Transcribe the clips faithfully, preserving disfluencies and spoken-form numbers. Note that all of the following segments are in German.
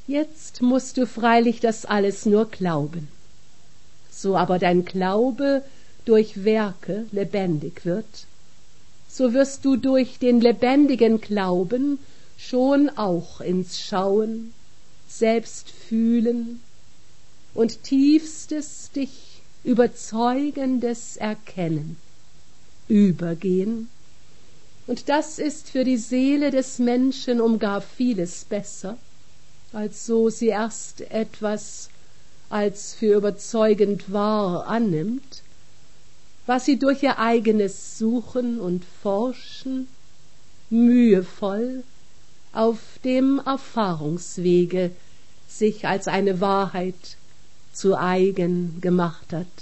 Jetzt musst du freilich das alles nur glauben. So aber dein Glaube durch Werke lebendig wird, so wirst du durch den lebendigen Glauben schon auch ins Schauen, selbst fühlen und tiefstes dich überzeugendes Erkennen übergehen. Und das ist für die Seele des Menschen um gar vieles besser, als so sie erst etwas als für überzeugend wahr annimmt, was sie durch ihr eigenes Suchen und Forschen mühevoll auf dem Erfahrungswege sich als eine Wahrheit zu eigen gemacht hat.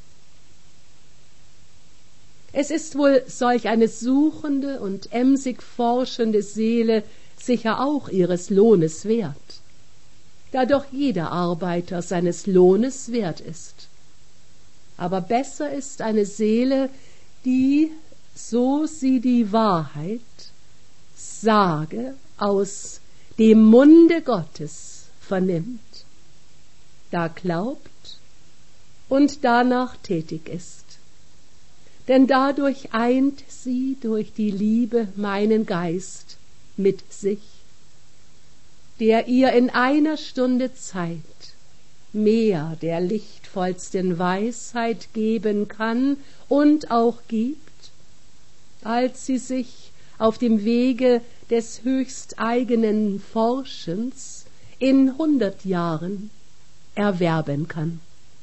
Es ist wohl solch eine suchende und emsig forschende Seele sicher auch ihres Lohnes wert, da doch jeder Arbeiter seines Lohnes wert ist. Aber besser ist eine Seele, die, so sie die Wahrheit sage, aus dem Munde Gottes vernimmt, da glaubt und danach tätig ist. Denn dadurch eint sie durch die Liebe meinen Geist mit sich, der ihr in einer Stunde Zeit mehr der lichtvollsten Weisheit geben kann und auch gibt, als sie sich auf dem Wege des höchst eigenen Forschens in hundert Jahren erwerben kann.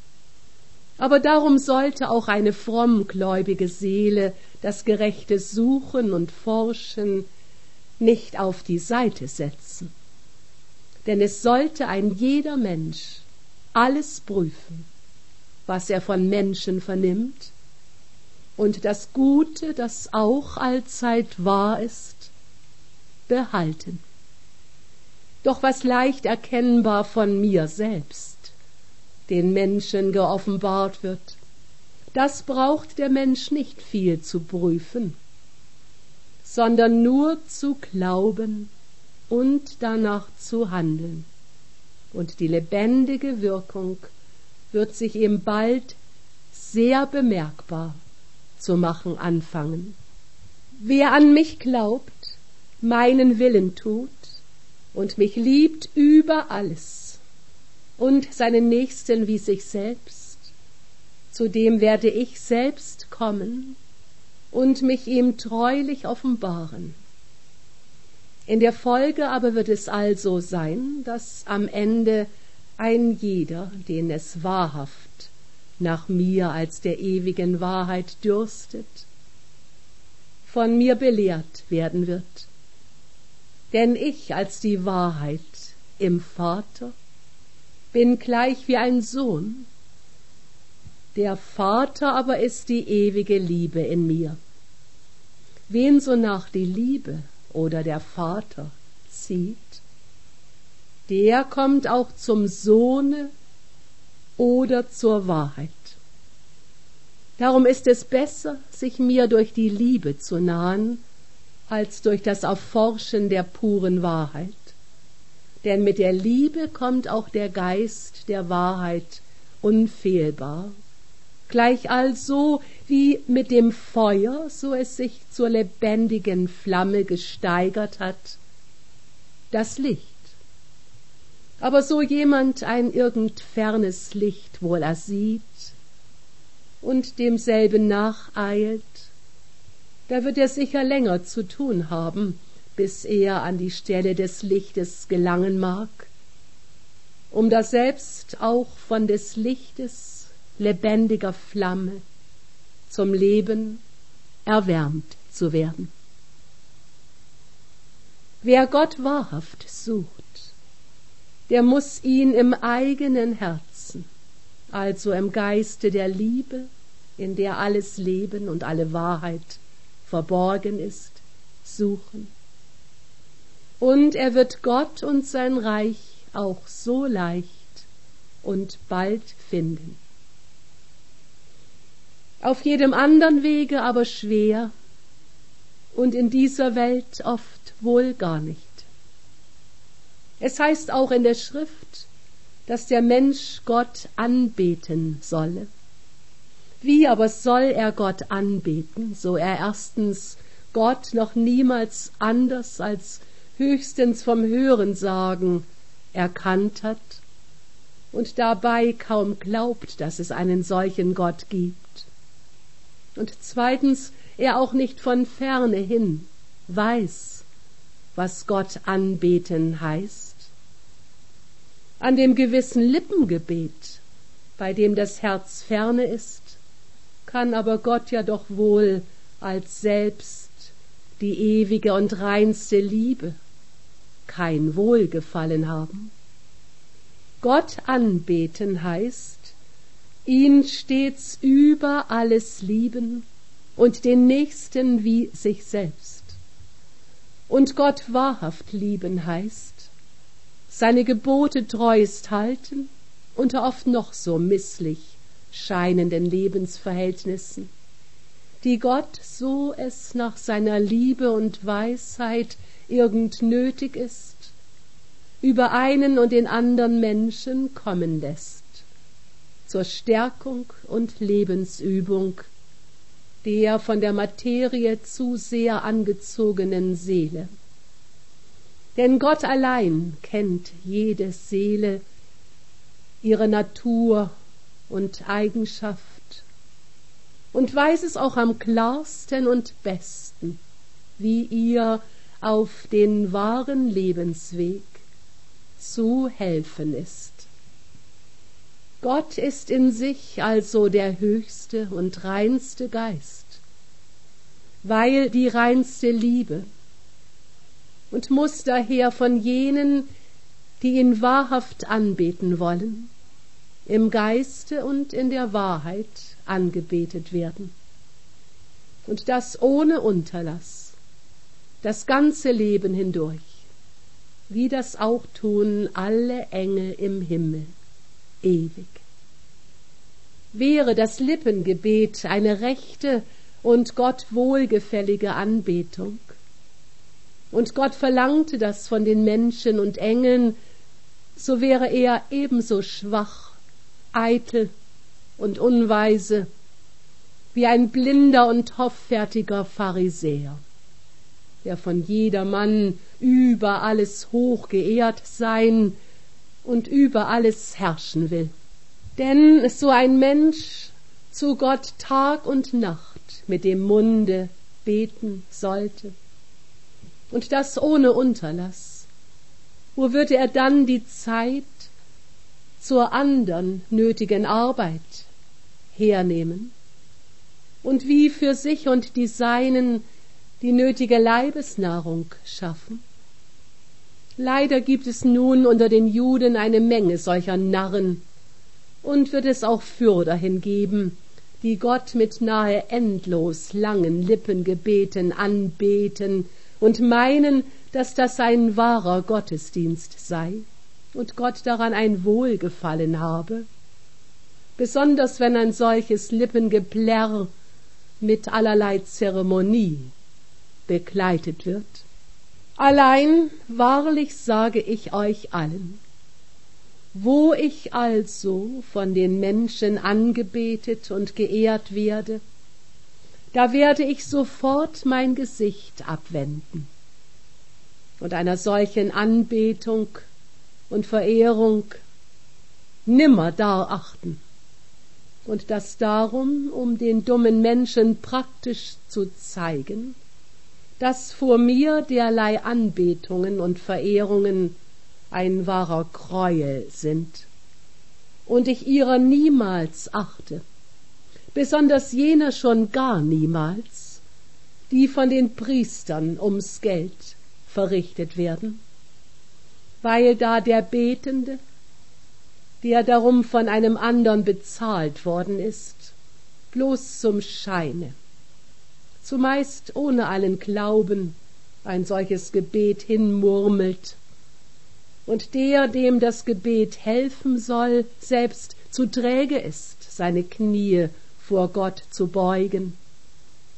Aber darum sollte auch eine frommgläubige Seele das gerechte Suchen und Forschen nicht auf die Seite setzen. Denn es sollte ein jeder Mensch alles prüfen, was er von Menschen vernimmt, und das Gute, das auch allzeit wahr ist, behalten. Doch was leicht erkennbar von mir selbst den Menschen geoffenbart wird, das braucht der Mensch nicht viel zu prüfen, sondern nur zu glauben und danach zu handeln. Und die lebendige Wirkung wird sich ihm bald sehr bemerkbar zu machen anfangen. Wer an mich glaubt, meinen Willen tut und mich liebt über alles und seinen Nächsten wie sich selbst, zu dem werde ich selbst kommen und mich ihm treulich offenbaren. In der Folge aber wird es also sein, dass am Ende ein jeder, den es wahrhaft nach mir als der ewigen Wahrheit dürstet, von mir belehrt werden wird. Denn ich als die Wahrheit im Vater bin gleich wie ein Sohn, der Vater aber ist die ewige Liebe in mir. Wen sonach die Liebe oder der Vater zieht, der kommt auch zum Sohne oder zur Wahrheit. Darum ist es besser, sich mir durch die Liebe zu nahen, als durch das Erforschen der puren Wahrheit. Denn mit der Liebe kommt auch der Geist der Wahrheit unfehlbar, gleich also wie mit dem Feuer, so es sich zur lebendigen Flamme gesteigert hat, das Licht. Aber so jemand ein irgend fernes Licht wohl ersieht und demselben nacheilt, da wird er sicher länger zu tun haben, bis er an die Stelle des Lichtes gelangen mag, um da selbst auch von des Lichtes lebendiger Flamme zum Leben erwärmt zu werden. Wer Gott wahrhaft sucht, der muß ihn im eigenen Herzen, also im Geiste der Liebe, in der alles Leben und alle Wahrheit verborgen ist, suchen. Und er wird Gott und sein Reich auch so leicht und bald finden. Auf jedem andern Wege aber schwer und in dieser Welt oft wohl gar nicht. Es heißt auch in der Schrift, dass der Mensch Gott anbeten solle. Wie aber soll er Gott anbeten, so er erstens Gott noch niemals anders als höchstens vom Hörensagen erkannt hat und dabei kaum glaubt, dass es einen solchen Gott gibt. Und zweitens, er auch nicht von ferne hin weiß, was Gott anbeten heißt. An dem gewissen Lippengebet, bei dem das Herz ferne ist, kann aber Gott ja doch wohl als selbst die ewige und reinste Liebe kein Wohlgefallen haben. Gott anbeten heißt, ihn stets über alles lieben und den Nächsten wie sich selbst. Und Gott wahrhaft lieben heißt, seine Gebote treuest halten unter oft noch so misslich scheinenden Lebensverhältnissen, die Gott, so es nach seiner Liebe und Weisheit irgend nötig ist, über einen und den andern Menschen kommen lässt, zur Stärkung und Lebensübung der von der Materie zu sehr angezogenen Seele. Denn Gott allein kennt jede Seele, ihre Natur und Eigenschaft und weiß es auch am klarsten und besten, wie ihr auf den wahren Lebensweg zu helfen ist. Gott ist in sich also der höchste und reinste Geist, weil die reinste Liebe, und muß daher von jenen, die ihn wahrhaft anbeten wollen, im Geiste und in der Wahrheit angebetet werden. Und das ohne Unterlass, das ganze Leben hindurch, wie das auch tun alle Engel im Himmel, ewig. Wäre das Lippengebet eine rechte und Gott wohlgefällige Anbetung, und Gott verlangte das von den Menschen und Engeln, so wäre er ebenso schwach, eitel und unweise wie ein blinder und hoffärtiger Pharisäer, der von jedermann über alles hoch geehrt sein und über alles herrschen will. Denn so ein Mensch zu Gott Tag und Nacht mit dem Munde beten sollte, und das ohne Unterlass, wo würde er dann die Zeit zur andern nötigen Arbeit hernehmen und wie für sich und die Seinen die nötige Leibesnahrung schaffen? Leider gibt es nun unter den Juden eine Menge solcher Narren und wird es auch fürderhin geben, die Gott mit nahe endlos langen Lippengebeten anbeten und meinen, dass das ein wahrer Gottesdienst sei und Gott daran ein Wohlgefallen habe, besonders wenn ein solches Lippengeplärr mit allerlei Zeremonie begleitet wird. Allein, wahrlich sage ich euch allen, wo ich also von den Menschen angebetet und geehrt werde, da werde ich sofort mein Gesicht abwenden und einer solchen Anbetung und Verehrung nimmer darachten, und das darum, um den dummen Menschen praktisch zu zeigen, dass vor mir derlei Anbetungen und Verehrungen ein wahrer Gräuel sind und ich ihrer niemals achte, besonders jener schon gar niemals, die von den Priestern ums Geld verrichtet werden, weil da der Betende, der darum von einem andern bezahlt worden ist, bloß zum Scheine, zumeist ohne allen Glauben, ein solches Gebet hinmurmelt, und der, dem das Gebet helfen soll, selbst zu träge ist, seine Knie vor Gott zu beugen,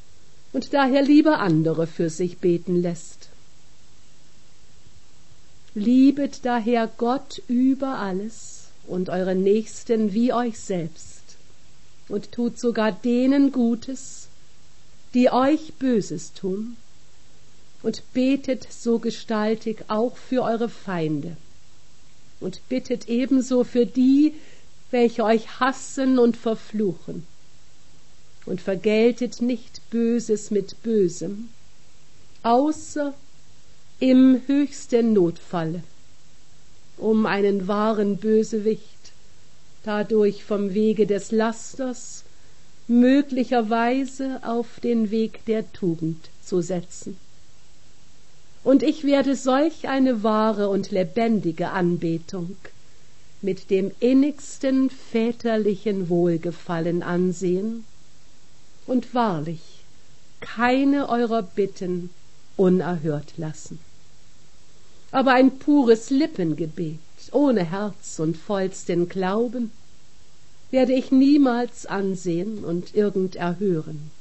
und daher lieber andere für sich beten lässt. Liebet daher Gott über alles und euren Nächsten wie euch selbst und tut sogar denen Gutes, die euch Böses tun, und betet so gestaltig auch für eure Feinde und bittet ebenso für die, welche euch hassen und verfluchen, und vergeltet nicht Böses mit Bösem, außer im höchsten Notfalle, um einen wahren Bösewicht dadurch vom Wege des Lasters möglicherweise auf den Weg der Tugend zu setzen. Und ich werde solch eine wahre und lebendige Anbetung mit dem innigsten väterlichen Wohlgefallen ansehen und wahrlich keine eurer Bitten unerhört lassen. Aber ein pures Lippengebet ohne Herz und vollsten Glauben werde ich niemals ansehen und irgend erhören.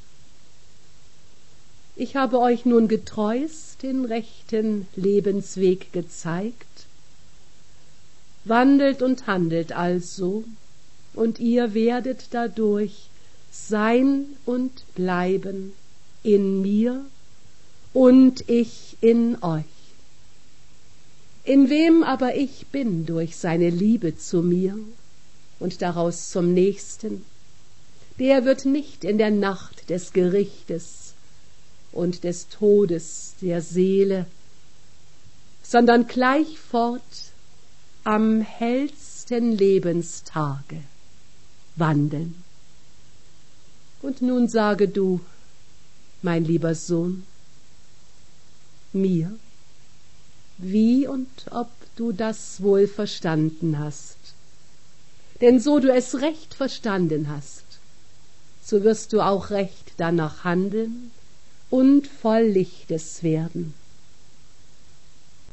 Ich habe euch nun getreust den rechten Lebensweg gezeigt. Wandelt und handelt also, und ihr werdet dadurch sein und bleiben in mir und ich in euch. In wem aber ich bin durch seine Liebe zu mir und daraus zum Nächsten, der wird nicht in der Nacht des Gerichtes und des Todes der Seele, sondern gleich fort am hellsten Lebenstage wandeln. Und nun sage du, mein lieber Sohn, mir, wie und ob du das wohl verstanden hast. Denn so du es recht verstanden hast, so wirst du auch recht danach handeln und voll Lichtes werden.